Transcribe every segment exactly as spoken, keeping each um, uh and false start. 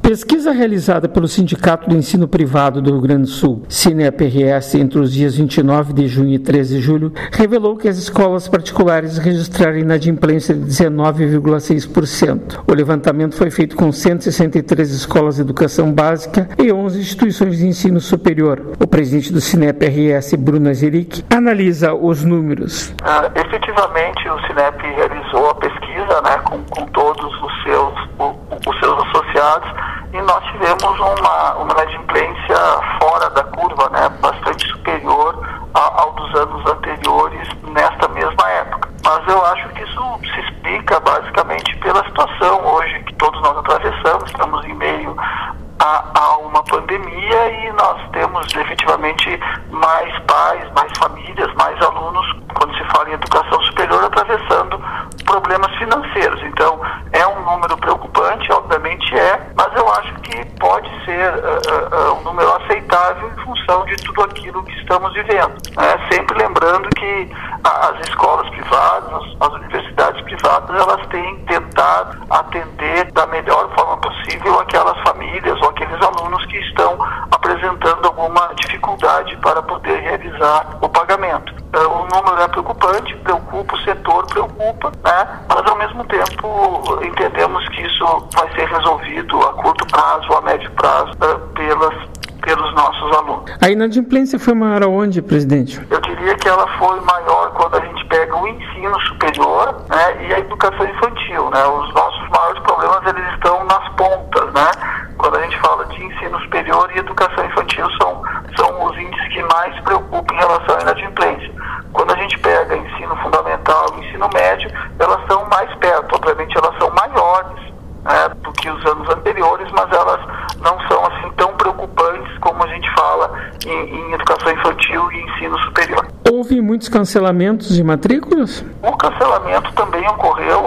Pesquisa realizada pelo Sindicato do Ensino Privado do Rio Grande do Sul, SINEP-R S, entre os dias vinte e nove de junho e treze de julho, revelou que as escolas particulares registraram inadimplência de dezenove vírgula seis por cento. O levantamento foi feito com cento e sessenta e três escolas de educação básica e onze instituições de ensino superior. O presidente do SINEP-R S, Bruno Azeric, analisa os números. Ah, efetivamente, o SINEP realizou a pesquisa, né, com, com todos os seus, o, os seus associados, e nós tivemos uma, uma inadimplência fora da curva, né, bastante superior a, ao dos anos anteriores nesta mesma época. Mas eu acho que isso se explica basicamente pela situação hoje que todos nós atravessamos. Estamos em meio a, a uma pandemia e nós temos efetivamente mais pais, mais famílias, mais alunos, quando se fala em educação superior, atravessando problemas financeiros. Então, é um número preocupante, obviamente é, mas eu acho que pode ser uh, uh, um número aceitável em função de tudo aquilo que estamos vivendo. Né? Sempre lembrando que as escolas privadas, as universidades privadas, elas têm tentado atender da melhor forma possível aquelas famílias ou aqueles alunos que estão apresentando alguma dificuldade para poder realizar o pagamento. Uh, o número é preocupante, preocupa o setor, preocupa, né? Mas ao mesmo tempo entendemos que isso vai ser resolvido a curto prazo, a médio prazo, uh, pelas, pelos nossos alunos. A inadimplência foi maior aonde, presidente? Eu diria que ela foi maior quando a gente pega o ensino superior, né, e a educação infantil, né? Os nossos maiores problemas, eles estão nas pontas, né? Quando a gente fala de ensino superior e educação infantil, são, são os índices que mais preocupam em relação à inadimplência. Quando a gente pega ensino fundamental e ensino médio, elas são mais perto, obviamente elas são maiores, né, do que os anos anteriores, mas elas não são assim tão preocupantes como a gente fala em, em educação infantil e ensino superior. Houve muitos cancelamentos de matrículas? O cancelamento também ocorreu,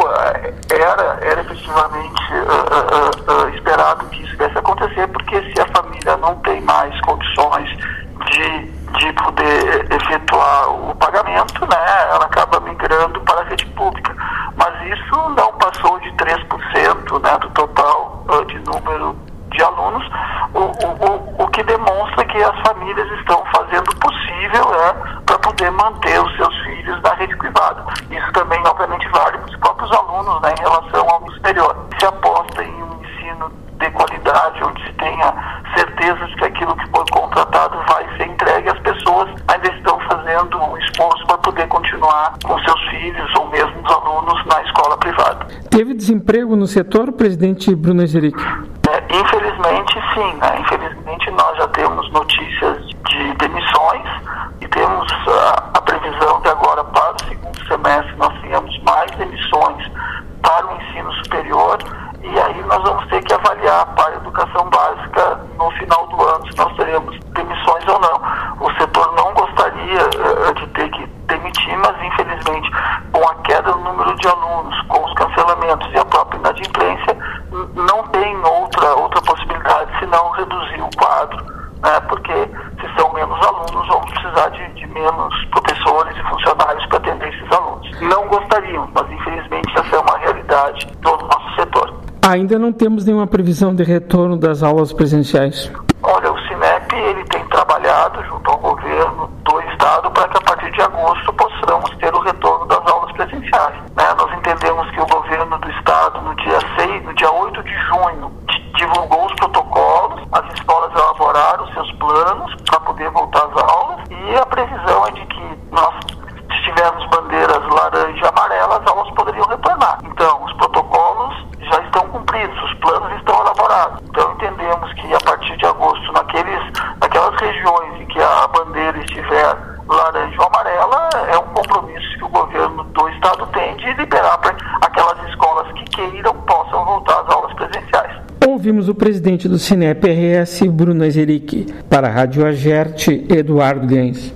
era, era efetivamente uh, uh, uh, esperado que isso viesse acontecer, porque se a família não tem mais condições de, de poder efetuar o pagamento, né, ela acaba migrando para a rede pública. Mas isso não passou de três por cento, né, do total uh, de número de alunos, o, o, o que demonstra que as famílias estão fazendo o possível, né, para poder manter os seus filhos na rede privada. Isso também, obviamente, vale para os próprios alunos, né, em relação ao superior. Se aposta em um ensino de qualidade, onde se tenha certeza de que aquilo que foi contratado vai ser entregue, as pessoas ainda estão fazendo um esforço para poder continuar com seus filhos ou mesmo os alunos na escola privada. Teve desemprego no setor, presidente Bruno Azeric? É, infelizmente, sim. Né? Infelizmente, nós já temos notícias de demissões e temos a, a previsão que agora, para o segundo semestre, nós tenhamos mais demissões para o ensino superior. E aí nós vamos ter que avaliar para a educação básica no final do ano, se nós teremos demissões ou não. O setor não gostaria uh, de ter que demitir, mas infelizmente, com a queda no número de alunos, com os cancelamentos e a própria inadimplência, n- não tem outra, outra possibilidade senão reduzir o quadro, né? Porque se são menos alunos, vamos precisar de, de menos professores e funcionários para atender esses alunos. Não gostaríamos, mas infelizmente essa é uma realidade do nosso setor. Ainda não temos nenhuma previsão de retorno das aulas presenciais. Olha, o SINEP ele tem trabalhado junto ao governo do estado para que a partir de agosto possamos ter o retorno das aulas presenciais. Né? Nós entendemos que o governo do estado, no dia seis, no dia oito de junho, divulgou os protocolos, as escolas elaboraram os seus planos para poder voltar às aulas e a previsão é de que nós, se tivermos bandeiras laranja e amarela, as aulas poderiam retornar. Então, os protocolos já estão cumpridos, os planos estão elaborados. Então entendemos que a partir de agosto, naqueles, naquelas regiões em que a bandeira estiver laranja ou amarela, é um compromisso que o governo do estado tem de liberar para aquelas escolas que queiram possam voltar às aulas presenciais. Ouvimos o presidente do SINEP-R S, Bruno Azeric. Para a Rádio Agerte, Eduardo Gens.